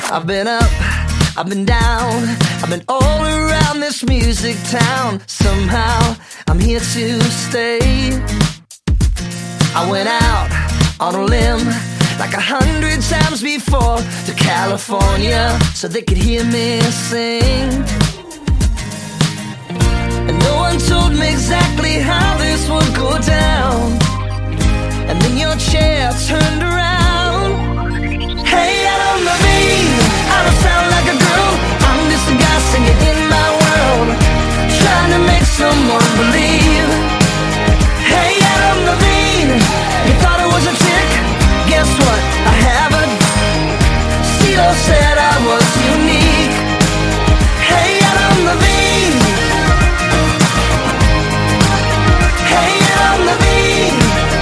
I've been up, I've been down, I've been all around this music town. Somehow I'm here to stay. I went out on a limb like 100 times before to California so they could hear me sing. And no one told me exactly how this would go down. And then your chair turned around. Hey, Adam Levine, I don't sound like a girl. I'm just a guy singing in my world, trying to make someone believe. Hey, Adam Levine, you thought it was a trick? Guess what? I haven't. CeeLo said I was unique. Hey, Adam Levine. Hey, Adam Levine.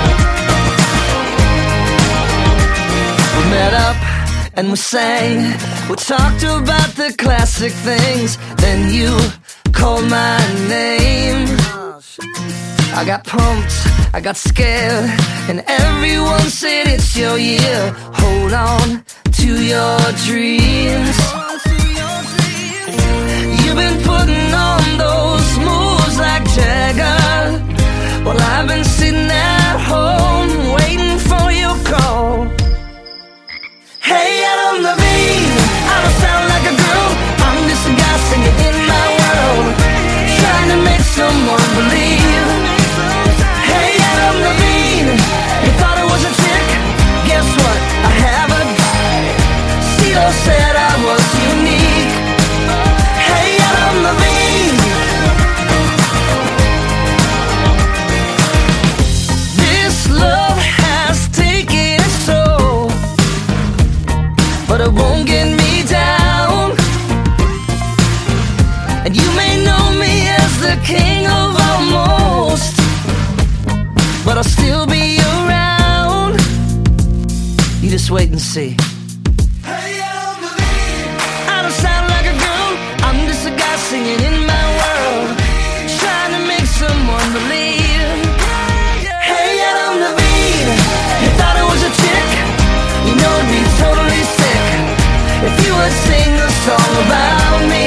We met up and we sang. We talked about the classic things. Then you called my name. I got pumped, I got scared, and everyone said it's your year. Hold on to your dreams. You've been putting on those moves like Jagger. Well, I've been sitting at home waiting for your call. Hey, Adam Levine, I don't sound like a girl. I'm just a guy singing in my world, trying to make someone believe. Hey, Adam Levine, you thought it was a trick? Guess what? I haven't. CeeLo said I was unique. Hey, Adam Levine. This love has taken its toll, but it won't get me down. And you may know me as the king of almost, but I'll still be around. You just wait and see. Hey, Adam Levine. I don't sound like a girl. I'm just a guy singing in my world, trying to make someone believe. Hey, Adam Levine, you thought it was a trick? You know it'd be totally sick if you would sing a song about me.